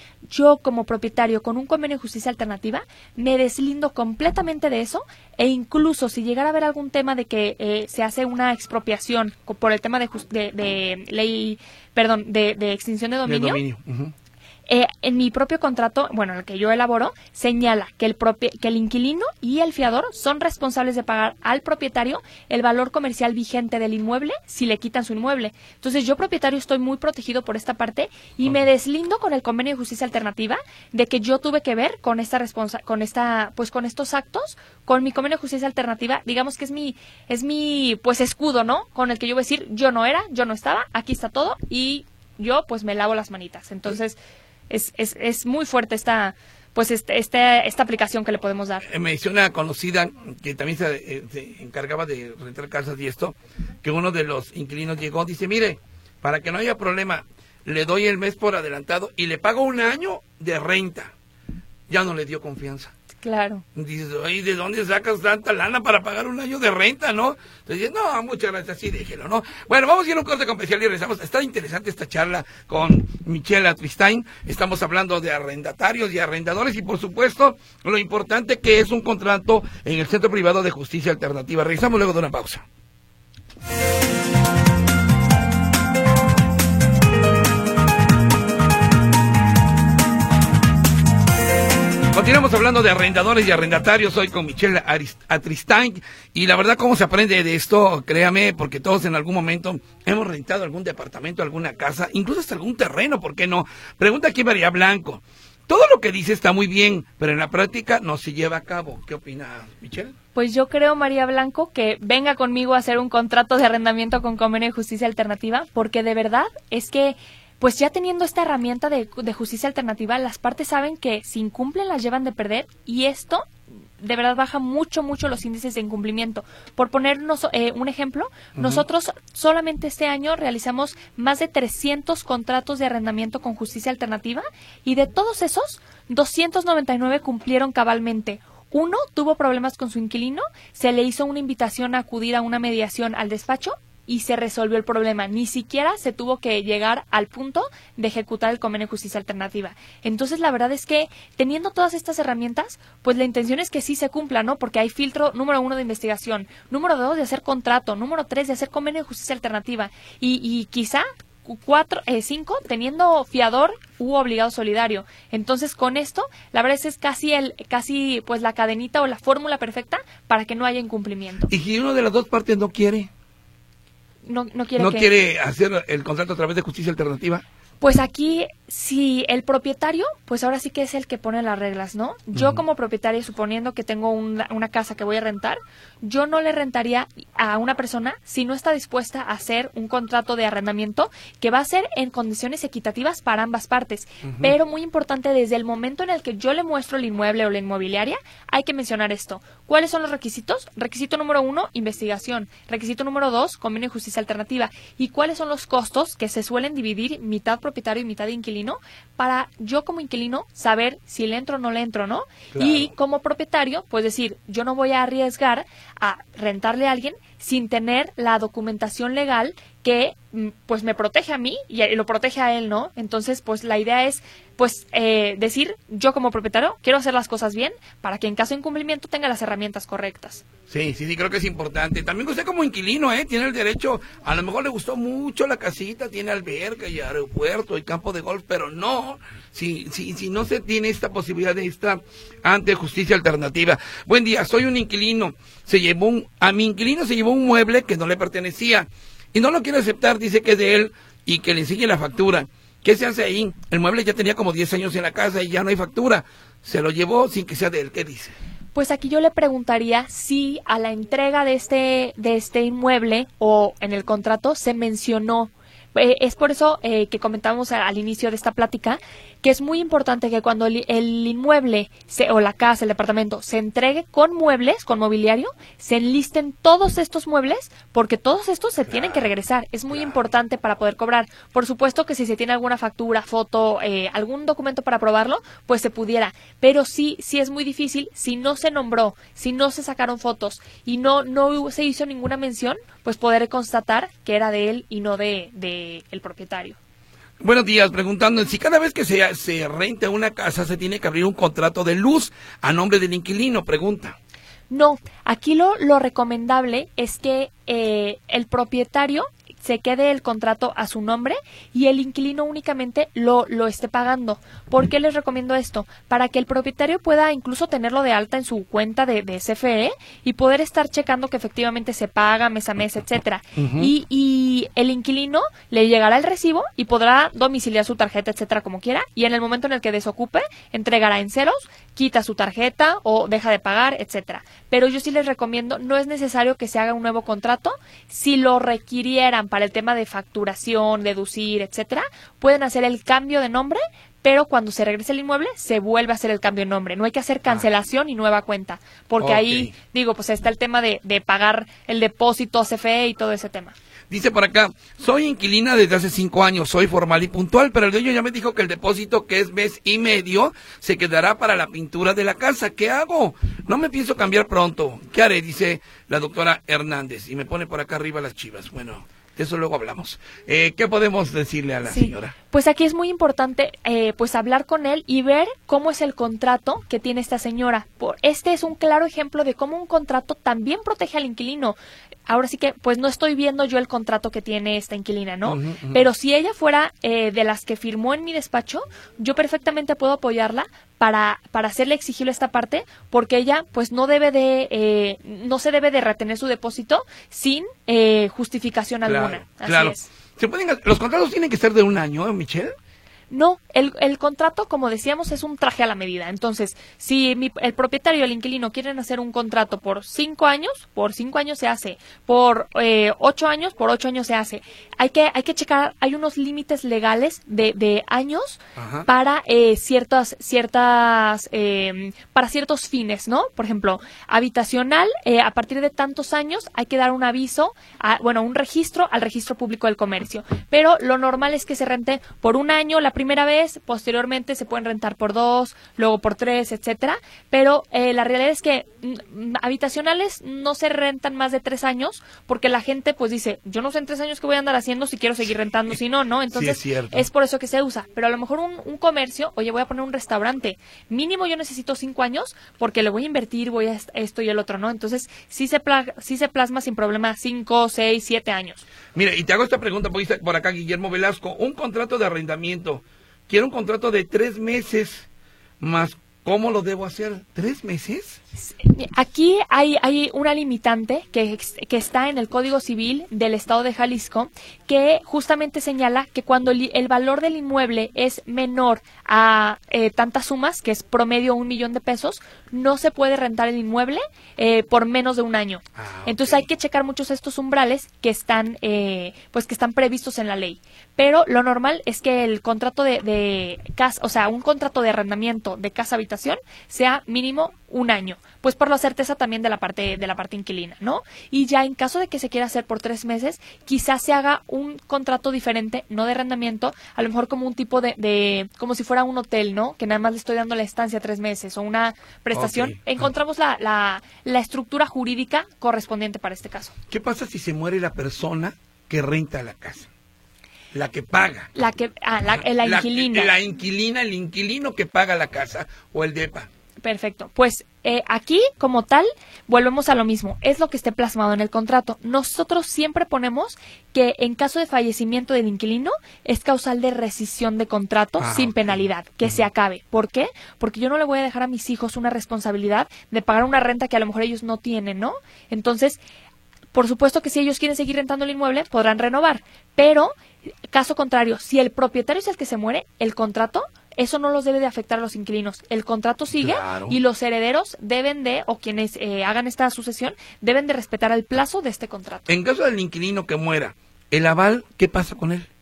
yo como propietario con un convenio de justicia alternativa me deslindo completamente de eso, e incluso si llegara a haber algún tema de que se hace una expropiación por el tema de extinción de dominio. En mi propio contrato, bueno, el que yo elaboro, señala que el inquilino y el fiador son responsables de pagar al propietario el valor comercial vigente del inmueble si le quitan su inmueble. Entonces, yo propietario estoy muy protegido por esta parte y me deslindo con el convenio de justicia alternativa de que yo tuve que ver con con estos actos, con mi convenio de justicia alternativa, digamos que es mi pues escudo, ¿no? Con el que yo voy a decir, yo no estaba, aquí está todo y yo pues me lavo las manitas. Entonces, es muy fuerte esta aplicación que le podemos dar. Me dice una conocida que también se encargaba de rentar casas y esto, que uno de los inquilinos llegó, dice, mire, para que no haya problema, le doy el mes por adelantado y le pago un año de renta. Ya no le dio confianza. Claro. Dices, oye, ¿de dónde sacas tanta lana para pagar un año de renta, no? Entonces, no, muchas gracias, sí, déjelo, ¿no? Bueno, vamos a ir a un corte comercial y regresamos. Está interesante esta charla con Michelle Atwistain. Estamos hablando de arrendatarios y arrendadores y, por supuesto, lo importante que es un contrato en el Centro Privado de Justicia Alternativa. Regresamos luego de una pausa. Continuamos hablando de arrendadores y arrendatarios hoy con Michelle Atristain. Y la verdad, ¿cómo se aprende de esto? Créame, porque todos en algún momento hemos rentado algún departamento, alguna casa, incluso hasta algún terreno, ¿por qué no? Pregunta aquí María Blanco. Todo lo que dice está muy bien, pero en la práctica no se lleva a cabo. ¿Qué opina Michelle? Pues yo creo, María Blanco, que venga conmigo a hacer un contrato de arrendamiento con convenio de justicia alternativa, porque de verdad es que pues ya teniendo esta herramienta de justicia alternativa, las partes saben que si incumplen las llevan de perder, y esto de verdad baja mucho los índices de incumplimiento. Por ponernos un ejemplo, nosotros solamente este año realizamos más de 300 contratos de arrendamiento con justicia alternativa, y de todos esos, 299 cumplieron cabalmente. Uno tuvo problemas con su inquilino, se le hizo una invitación a acudir a una mediación al despacho y se resolvió el problema. Ni siquiera se tuvo que llegar al punto de ejecutar el convenio de justicia alternativa. Entonces, la verdad es que teniendo todas estas herramientas, pues la intención es que sí se cumpla, ¿no? Porque hay filtro número 1 de investigación, número 2 de hacer contrato, número 3 de hacer convenio de justicia alternativa y quizá 5 teniendo fiador u obligado solidario. Entonces, con esto, la verdad es casi pues la cadenita o la fórmula perfecta para que no haya incumplimiento. ¿Y si uno de las dos partes no quiere? ¿No quiere hacer el contrato a través de justicia alternativa? Pues aquí, si el propietario, pues ahora sí que es el que pone las reglas, ¿no? Yo como propietaria, suponiendo que tengo una casa que voy a rentar, yo no le rentaría a una persona si no está dispuesta a hacer un contrato de arrendamiento que va a ser en condiciones equitativas para ambas partes. Pero muy importante, desde el momento en el que yo le muestro el inmueble o la inmobiliaria, hay que mencionar esto. ¿Cuáles son los requisitos? Requisito número 1, investigación. Requisito número 2, convenio de justicia alternativa. ¿Y cuáles son los costos que se suelen dividir mitad propietario y mitad inquilino, para yo como inquilino saber si le entro o no le entro, ¿no? Claro. Y como propietario, pues decir, yo no voy a arriesgar a rentarle a alguien sin tener la documentación legal que pues me protege a mí y lo protege a él, ¿no? Entonces, pues la idea es pues decir, yo como propietario quiero hacer las cosas bien para que en caso de incumplimiento tenga las herramientas correctas. Sí, creo que es importante. También usted como inquilino, tiene el derecho, a lo mejor le gustó mucho la casita, tiene alberca y aeropuerto y campo de golf, pero no, si no se tiene esta posibilidad de estar ante justicia alternativa. Buen día, soy un inquilino, a mi inquilino se llevó un mueble que no le pertenecía y no lo quiere aceptar, dice que es de él y que le enseñe la factura. ¿Qué se hace ahí? El mueble ya tenía como 10 años en la casa y ya no hay factura. Se lo llevó sin que sea de él. ¿Qué dice? Pues aquí yo le preguntaría si a la entrega de este inmueble o en el contrato se mencionó. Es por eso que comentábamos al inicio de esta plática que es muy importante que cuando el inmueble o la casa, el departamento, se entregue con muebles, con mobiliario, se enlisten todos estos muebles, porque todos estos se tienen que regresar. Es muy importante para poder cobrar. Por supuesto que si se tiene alguna factura, foto, algún documento para probarlo, pues se pudiera. Pero sí es muy difícil si no se nombró, si no se sacaron fotos y no se hizo ninguna mención, pues poder constatar que era de él y no de el propietario. Buenos días, preguntando si cada vez que se renta una casa se tiene que abrir un contrato de luz a nombre del inquilino, pregunta. No, aquí lo recomendable es que el propietario se quede el contrato a su nombre y el inquilino únicamente lo esté pagando. ¿Por qué les recomiendo esto? Para que el propietario pueda incluso tenerlo de alta en su cuenta de CFE y poder estar checando que efectivamente se paga mes a mes, etcétera. Y el inquilino le llegará el recibo y podrá domiciliar su tarjeta, etcétera, como quiera, y en el momento en el que desocupe, entregará en ceros, quita su tarjeta o deja de pagar, etcétera. Pero yo sí les recomiendo, no es necesario que se haga un nuevo contrato. Si lo requirieran para el tema de facturación, deducir, etcétera, pueden hacer el cambio de nombre, pero cuando se regrese el inmueble, se vuelve a hacer el cambio de nombre. No hay que hacer cancelación y nueva cuenta, porque ahí, pues está el tema de pagar el depósito, CFE y todo ese tema. Dice por acá, soy inquilina desde hace 5 años, soy formal y puntual, pero el dueño ya me dijo que el depósito, que es mes y medio, se quedará para la pintura de la casa. ¿Qué hago? No me pienso cambiar pronto. ¿Qué haré? Dice la doctora Hernández. Y me pone por acá arriba las chivas. Bueno, de eso luego hablamos. ¿Qué podemos decirle a la señora? Pues aquí es muy importante pues hablar con él y ver cómo es el contrato que tiene esta señora. Este es un claro ejemplo de cómo un contrato también protege al inquilino. Ahora sí que, pues no estoy viendo yo el contrato que tiene esta inquilina, ¿no? Pero si ella fuera de las que firmó en mi despacho, yo perfectamente puedo apoyarla para hacerle exigible esta parte, porque ella, pues no se debe de retener su depósito sin justificación alguna. Así es. Los contratos tienen que ser de un año, Michelle. No, el contrato, como decíamos, es un traje a la medida. Entonces, si el propietario y el inquilino quieren hacer un contrato por 5 años se hace. Por 8 años, por 8 años se hace. Hay que checar, hay unos límites legales de años para para ciertos fines, ¿no? Por ejemplo, habitacional, a partir de tantos años hay que dar un aviso, un registro al registro público del comercio. Pero lo normal es que se rente por un año la primera vez, posteriormente se pueden rentar por 2, luego por 3, etcétera, pero la realidad es que habitacionales no se rentan más de 3 años, porque la gente pues dice, yo no sé en 3 años qué voy a andar haciendo si quiero seguir rentando, si no, entonces sí, es por eso que se usa, pero a lo mejor un comercio, oye, voy a poner un restaurante, mínimo yo necesito 5 años, porque le voy a invertir, voy a esto y el otro, ¿no? Entonces sí se plasma sin problema 5, 6, 7 años. Mira, y te hago esta pregunta, porque dice por acá Guillermo Velasco, un contrato de arrendamiento, quiero un contrato de 3 meses, más, ¿cómo lo debo hacer? ¿3 meses? Aquí hay una limitante que está en el Código Civil del Estado de Jalisco, que justamente señala que cuando el valor del inmueble es menor a tantas sumas, que es promedio 1 millón de pesos, no se puede rentar el inmueble por menos de un año. Entonces hay que checar muchos estos umbrales que están previstos en la ley. Pero lo normal es que el contrato de casa, o sea, un contrato de arrendamiento de casa-habitación sea mínimo 1 año, pues por la certeza también de la parte inquilina, ¿no? Y ya en caso de que se quiera hacer por 3 meses, quizás se haga un contrato diferente, no de arrendamiento, a lo mejor como un tipo de como si fuera un hotel, ¿no? Que nada más le estoy dando la estancia 3 meses o una prestación. Encontramos la estructura jurídica correspondiente para este caso. ¿Qué pasa si se muere la persona que renta la casa? La que paga. La inquilina. La inquilina, el inquilino que paga la casa o el depa. Perfecto. Pues aquí, como tal, volvemos a lo mismo. Es lo que esté plasmado en el contrato. Nosotros siempre ponemos que en caso de fallecimiento del inquilino es causal de rescisión de contrato sin penalidad, que se acabe. ¿Por qué? Porque yo no le voy a dejar a mis hijos una responsabilidad de pagar una renta que a lo mejor ellos no tienen, ¿no? Entonces, por supuesto que si ellos quieren seguir rentando el inmueble, podrán renovar. Pero, caso contrario, si el propietario es el que se muere, el contrato, eso no los debe de afectar a los inquilinos. El contrato sigue y los herederos deben de, o quienes hagan esta sucesión, deben de respetar el plazo de este contrato. En caso del inquilino que muera, ¿el aval qué pasa con él?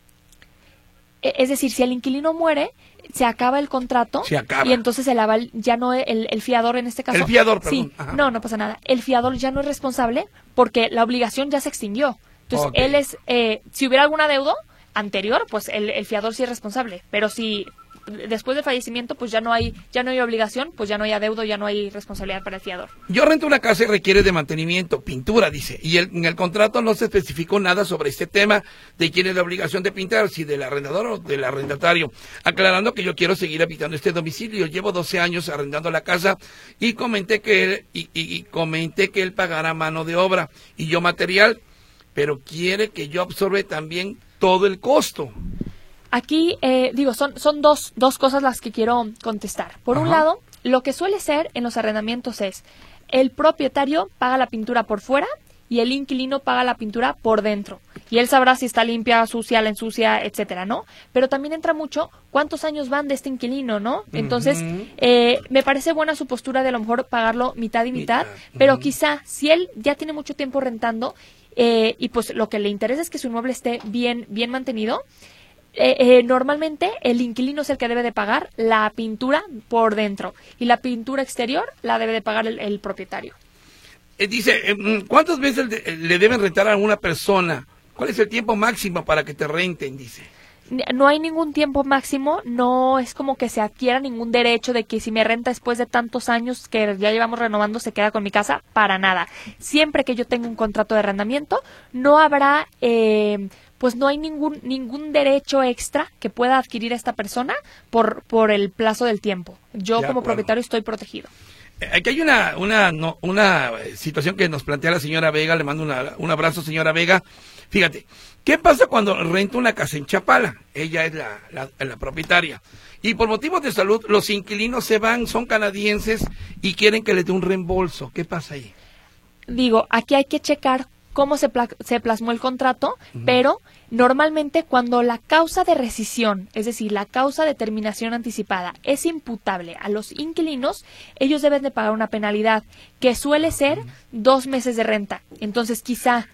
Es decir, si el inquilino muere, se acaba el contrato y entonces el aval ya no, el fiador en este caso. El fiador, perdón. Sí, no pasa nada. El fiador ya no es responsable porque la obligación ya se extinguió. Entonces, él es, si hubiera algún adeudo anterior, pues el fiador sí es responsable. Pero si después del fallecimiento, pues ya no hay obligación, pues ya no hay adeudo, ya no hay responsabilidad para el fiador. Yo rento una casa y requiere de mantenimiento, pintura, dice, y en el contrato no se especificó nada sobre este tema de quién es la obligación de pintar, si del arrendador o del arrendatario, aclarando que yo quiero seguir habitando este domicilio. Llevo 12 años arrendando la casa y comenté que él pagara mano de obra y yo material, pero quiere que yo absorbe también todo el costo. Aquí, son dos cosas las que quiero contestar. Por un lado, lo que suele ser en los arrendamientos es el propietario paga la pintura por fuera y el inquilino paga la pintura por dentro. Y él sabrá si está limpia, sucia, la ensucia, etcétera, ¿no? Pero también entra mucho cuántos años van de este inquilino, ¿no? Entonces, me parece buena su postura de a lo mejor pagarlo mitad y mitad, pero quizá si él ya tiene mucho tiempo rentando y pues lo que le interesa es que su inmueble esté bien mantenido, normalmente el inquilino es el que debe de pagar la pintura por dentro y la pintura exterior la debe de pagar el propietario. Dice, ¿cuántas veces le deben rentar a una persona? ¿Cuál es el tiempo máximo para que te renten? Dice. No hay ningún tiempo máximo, no es como que se adquiera ningún derecho de que si me renta después de tantos años que ya llevamos renovando se queda con mi casa, para nada. Siempre que yo tenga un contrato de arrendamiento, no habrá pues no hay ningún derecho extra que pueda adquirir esta persona por el plazo del tiempo. Yo como propietario estoy protegido. Aquí hay una situación que nos plantea la señora Vega. Le mando un abrazo, señora Vega. Fíjate, ¿qué pasa cuando renta una casa en Chapala? Ella es la propietaria. Y por motivos de salud, los inquilinos se van, son canadienses y quieren que les dé un reembolso. ¿Qué pasa ahí? Digo, aquí hay que checar cómo se plasmó el contrato, pero normalmente cuando la causa de rescisión, es decir, la causa de terminación anticipada, es imputable a los inquilinos, ellos deben de pagar una penalidad que suele ser 2 meses de renta. Entonces, quizá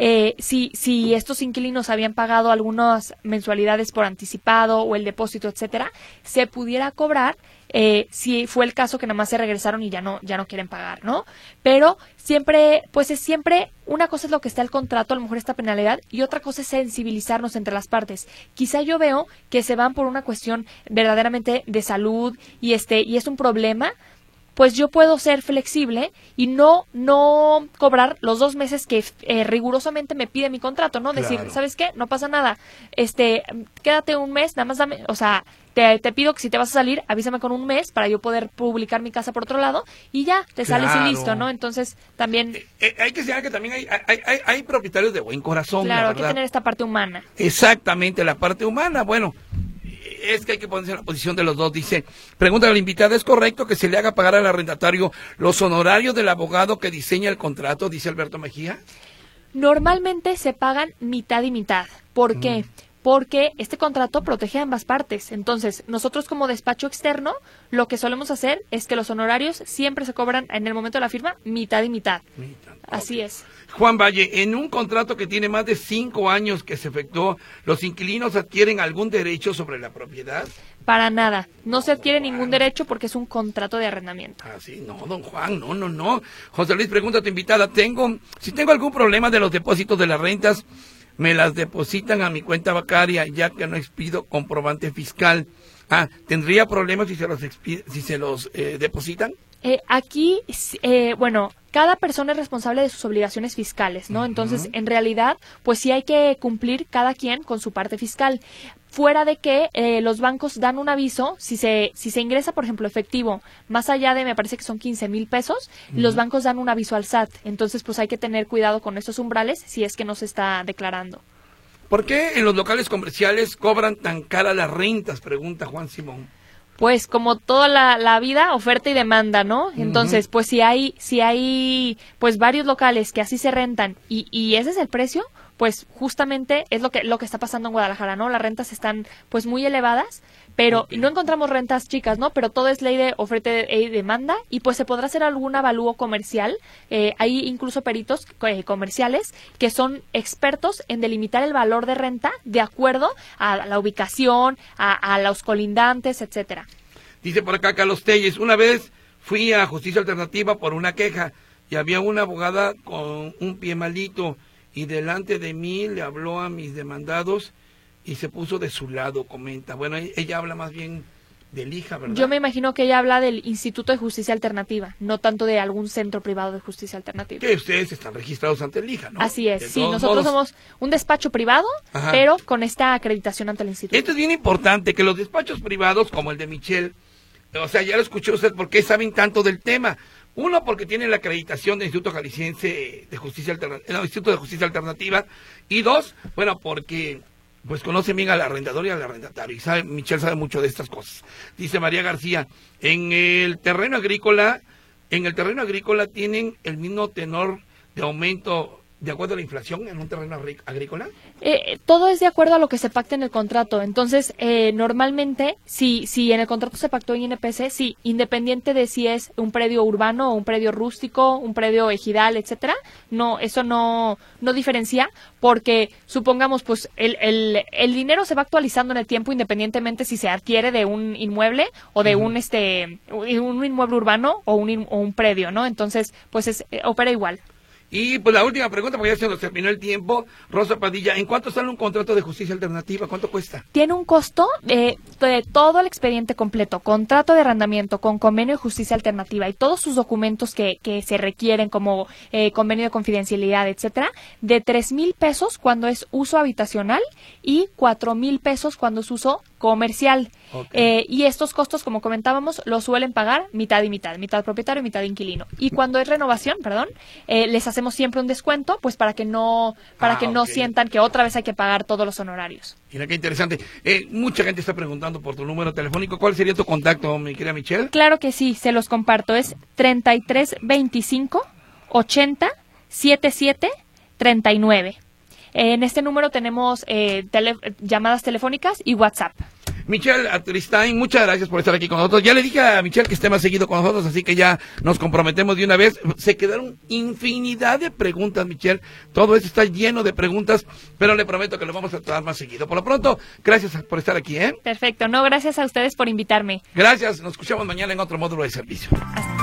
si estos inquilinos habían pagado algunas mensualidades por anticipado o el depósito, etcétera, se pudiera cobrar si fue el caso que nada más se regresaron y ya no quieren pagar, ¿no? Pero siempre, pues es siempre, una cosa es lo que está el contrato, a lo mejor esta penalidad, y otra cosa es sensibilizarnos entre las partes. Quizá yo veo que se van por una cuestión verdaderamente de salud y es un problema. Pues yo puedo ser flexible y no cobrar los 2 meses que rigurosamente me pide mi contrato, ¿no? Decir, ¿sabes qué? No pasa nada. Quédate un mes, nada más dame, o sea, te pido que si te vas a salir, avísame con un mes para yo poder publicar mi casa por otro lado y ya, te sales y listo, ¿no? Entonces, también... hay que señalar que también hay propietarios de buen corazón, claro, hay que tener esta parte humana. Exactamente, la parte humana, bueno... Es que hay que ponerse en la posición de los dos. Dice, pregunta a la invitada, ¿es correcto que se le haga pagar al arrendatario los honorarios del abogado que diseña el contrato? Dice Alberto Mejía. Normalmente se pagan mitad y mitad. ¿Por qué? Porque este contrato protege a ambas partes. Entonces, nosotros como despacho externo, lo que solemos hacer es que los honorarios siempre se cobran en el momento de la firma mitad y mitad. Así es. Juan Valle, en un contrato que tiene más de 5 años que se efectuó, ¿los inquilinos adquieren algún derecho sobre la propiedad? Para nada. No se adquiere ningún derecho porque es un contrato de arrendamiento. Ah, sí, no, don Juan, no. José Luis, pregunta a tu invitada, si tengo algún problema de los depósitos de las rentas, me las depositan a mi cuenta bancaria ya que no expido comprobante fiscal. ¿Tendría problemas si se los depositan? Aquí, bueno, cada persona es responsable de sus obligaciones fiscales, ¿no? Entonces, en realidad, pues sí hay que cumplir cada quien con su parte fiscal. Fuera de que los bancos dan un aviso, si se ingresa, por ejemplo, efectivo, más allá de, me parece que son 15,000 pesos, los bancos dan un aviso al SAT. Entonces, pues hay que tener cuidado con estos umbrales si es que no se está declarando. ¿Por qué en los locales comerciales cobran tan caras las rentas? Pregunta Juan Simón. Pues como toda la vida, oferta y demanda, ¿no? Entonces, pues si hay pues varios locales que así se rentan y ese es el precio, pues justamente es lo que está pasando en Guadalajara, ¿no? Las rentas están pues muy elevadas, pero no encontramos rentas chicas, ¿no? Pero todo es ley de oferta y demanda y pues se podrá hacer algún avalúo comercial. Hay incluso peritos comerciales que son expertos en delimitar el valor de renta de acuerdo a la ubicación, a los colindantes, etcétera. Dice por acá Carlos Telles, una vez fui a Justicia Alternativa por una queja y había una abogada con un pie malito y delante de mí le habló a mis demandados y se puso de su lado, comenta. Bueno, ella habla más bien del hija, ¿verdad? Yo me imagino que ella habla del Instituto de Justicia Alternativa, no tanto de algún centro privado de justicia alternativa. Que ustedes están registrados ante el IJA, ¿no? Así es, sí, nosotros somos un despacho privado, pero con esta acreditación ante el instituto. Esto es bien importante, que los despachos privados, como el de Michelle, o sea, ya lo escuchó usted, ¿por qué saben tanto del tema? Uno, porque tienen la acreditación del Instituto Jalisciense de Justicia Alternativa, Instituto de Justicia Alternativa, y dos, bueno, porque pues conocen bien al arrendador y al arrendatario, y Michelle sabe mucho de estas cosas. Dice María García, en el terreno agrícola tienen el mismo tenor de aumento de acuerdo a la inflación en un terreno agrícola. Todo es de acuerdo a lo que se pacte en el contrato. Entonces, normalmente, si en el contrato se pactó en INPC, sí, independiente de si es un predio urbano o un predio rústico, un predio ejidal, etcétera, no, eso no diferencia, porque supongamos, pues, el dinero se va actualizando en el tiempo independientemente si se adquiere de un inmueble o de un inmueble urbano o un predio, ¿no? Entonces, pues opera igual. Y pues la última pregunta, porque ya se nos terminó el tiempo. Rosa Padilla, ¿en cuánto sale un contrato de justicia alternativa? ¿Cuánto cuesta? Tiene un costo de todo el expediente completo, contrato de arrendamiento con convenio de justicia alternativa y todos sus documentos que se requieren como convenio de confidencialidad, etcétera, de 3,000 pesos cuando es uso habitacional y 4,000 pesos cuando es uso comercial. Okay. Y estos costos, como comentábamos, los suelen pagar mitad y mitad propietario y mitad inquilino. Y cuando es renovación, les hacemos siempre un descuento, pues para que no sientan que otra vez hay que pagar todos los honorarios. Mira qué interesante. Mucha gente está preguntando por tu número telefónico. ¿Cuál sería tu contacto, mi querida Michelle? Claro que sí, se los comparto. Es 3325 80 77 39. En este número tenemos llamadas telefónicas y WhatsApp. Michelle Atristain, muchas gracias por estar aquí con nosotros. Ya le dije a Michelle que esté más seguido con nosotros, así que ya nos comprometemos de una vez. Se quedaron infinidad de preguntas, Michelle. Todo esto está lleno de preguntas, pero le prometo que lo vamos a tratar más seguido. Por lo pronto, gracias por estar aquí, ¿eh? Perfecto. No, gracias a ustedes por invitarme. Gracias. Nos escuchamos mañana en otro módulo de servicio. Hasta